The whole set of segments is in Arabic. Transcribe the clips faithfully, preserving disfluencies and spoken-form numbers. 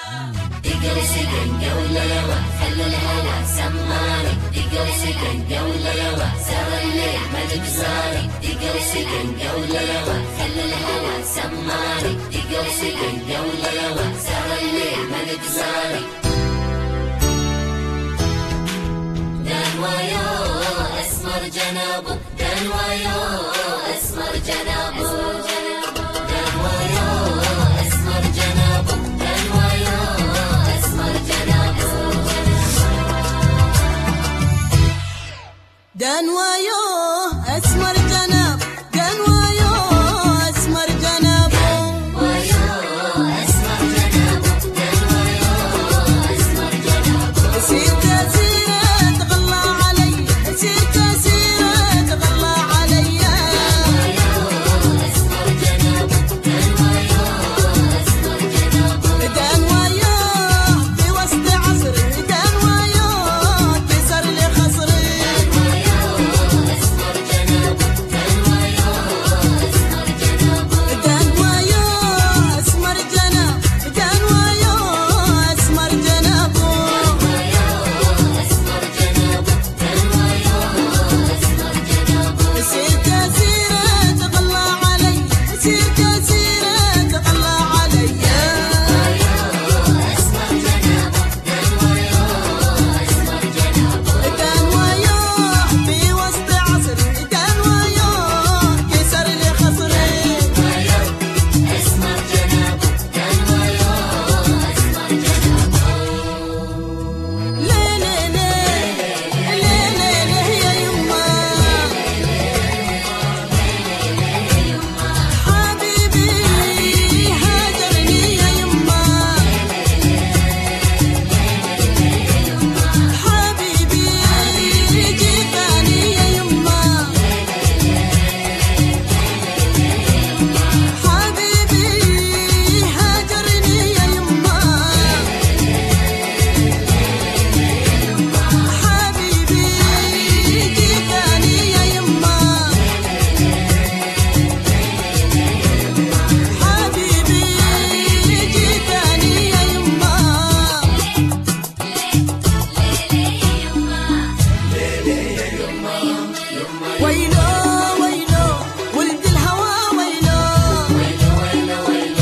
اجلس دنجة ولا لوا خلى الهوا سمارك. اجلس دنجة ولا لوا سهر الليل مجد صارك. اجلس دنجة ولا لوا خلى الهوا سمارك. اجلس دنجة ولا لوا سهر الليل مجد صارك. دنوايو اسمر جنابه دنوايو اسمر جنابه دنوايو اسمر جنابه دنوايو اسمر جنابه دنوايو اسمر جناب دنوايو اسمر جنابه دنوايو اسمر جنابه دنوايو اسمر جنابه سير كثير تغلى علي سير كثير تغلى علي دنوايو اسمر جنابه دنوايو اسمر جنابه دنوايو في وسط عصري دنوايو كسر لي خصري دنوايو اسمر جنابه دنوايو اسمر جنابه دنوايو اسمر جناب دنوايو اسمر جنابه دنوايو اسمر جنابه دنوايو اسمر جنابه سير كثير تغلى علي سير كثير تغلى علي اسمر جنابه دنوايو اسمر جنابه دنوايو في وسط عصري دنوايو كسر لي خصري اسمر جنابه دنوايو اسمر جنابه ليه ليه ليه ليه ليه ليه يا يما حبيبي هاجرني يا يما حبيبي جيباني يا يما حبيبي هاجرني يا يما حبيبي جيباني يا يما حبيبي جيباني يا يما ويلو ويلو ولد الهوى ويلو ويلو ويلو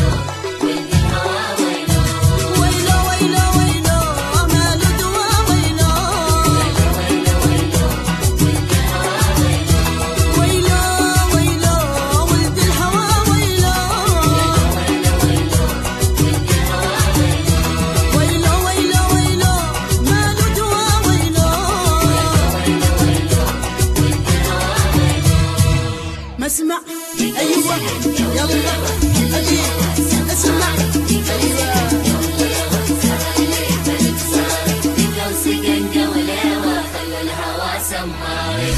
ويلو ويلو مال دوا ويلو ويلو ويلو ولد الهوى ويلو ويلو ويلو ويلو مال دوا ويلو ما اسمع ايوه يلا اجيب اسمع ايوه اجلس دنجة ولا لوا خلى الهوا سمارك.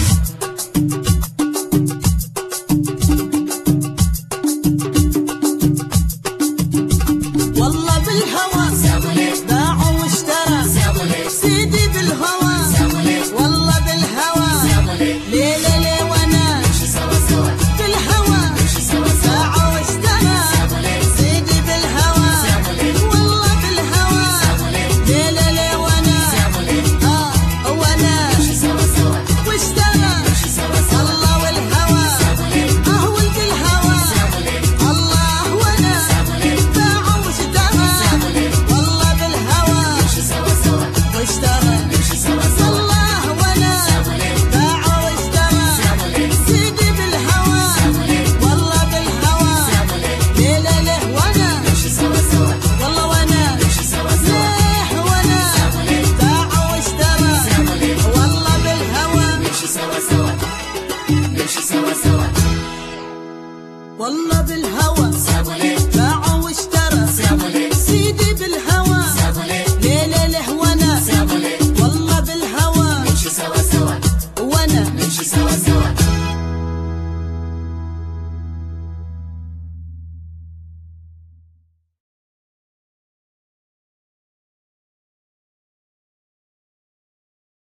والله بالهوى باع واشترى سيدي بالهوى والله بالهوى ليلة ليه وانا بالهوى باع واشترى سيدي بالهوى والله بالهوى ليلة ليه وانا اه وانا واشترى الله والهوى اه ولد الهوى الله وانا باع واشترى والله بالهوى واشترى الله وانا باع واشترى سيدي بالهوى والله بالهوى ليلة ليه وانا والله وانا ليه وانا باع واشترى والله بالهوى والله بالهوى باع واشترى سيدي بالهوى ليلة ليه وانا والله بالهوى وانا سوا سوا